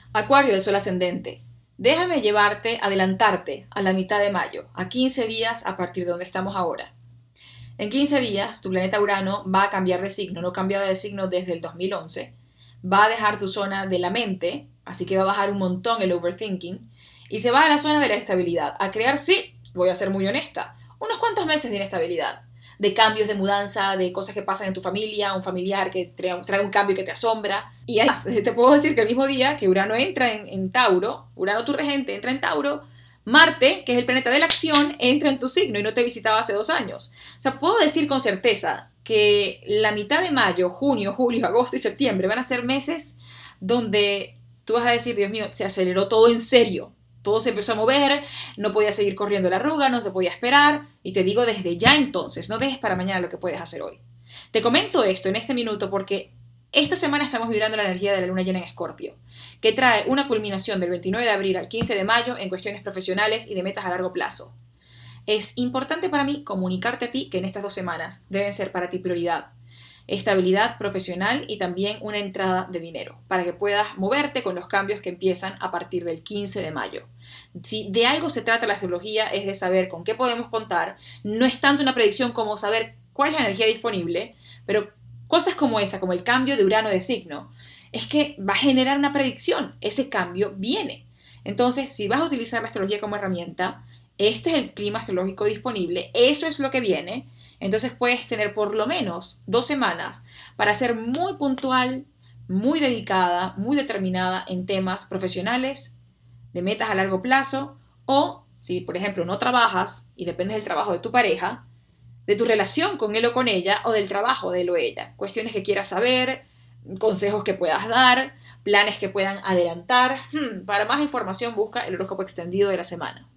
Acuario del Sol ascendente. Déjame adelantarte a la mitad de mayo, a 15 días a partir de donde estamos ahora. En 15 días, tu planeta Urano va a cambiar de signo, no cambiaba de signo desde el 2011. Va a dejar tu zona de la mente, así que va a bajar un montón el overthinking, y se va a la zona de la estabilidad, a crear, sí, voy a ser muy honesta, unos cuantos meses de inestabilidad, de cambios, de mudanza, de cosas que pasan en tu familia, un familiar que trae un cambio que te asombra. Y además, te puedo decir que el mismo día que Urano entra en Tauro, Urano tu regente entra en Tauro, Marte, que es el planeta de la acción, entra en tu signo y no te visitaba hace 2 años. O sea, puedo decir con certeza que la mitad de mayo, junio, julio, agosto y septiembre van a ser meses donde tú vas a decir, Dios mío, se aceleró todo en serio. Todo se empezó a mover, no podía seguir corriendo la arruga, no se podía esperar. Y te digo desde ya entonces, no dejes para mañana lo que puedes hacer hoy. Te comento esto en este minuto porque esta semana estamos vibrando la energía de la luna llena en Escorpio, que trae una culminación del 29 de abril al 15 de mayo en cuestiones profesionales y de metas a largo plazo. Es importante para mí comunicarte a ti que en estas 2 semanas deben ser para ti prioridad. Estabilidad profesional y también una entrada de dinero para que puedas moverte con los cambios que empiezan a partir del 15 de mayo. Si de algo se trata la astrología es de saber con qué podemos contar, no es tanto una predicción como saber cuál es la energía disponible, pero cosas como esa, como el cambio de Urano de signo, es que va a generar una predicción, ese cambio viene. Entonces, si vas a utilizar la astrología como herramienta, este es el clima astrológico disponible, eso es lo que viene, entonces puedes tener por lo menos 2 semanas para ser muy puntual, muy dedicada, muy determinada en temas profesionales, de metas a largo plazo, o si por ejemplo no trabajas y dependes del trabajo de tu pareja, de tu relación con él o con ella, o del trabajo de él o ella, cuestiones que quieras saber, consejos que puedas dar, planes que puedan adelantar. Para más información busca el horóscopo extendido de la semana.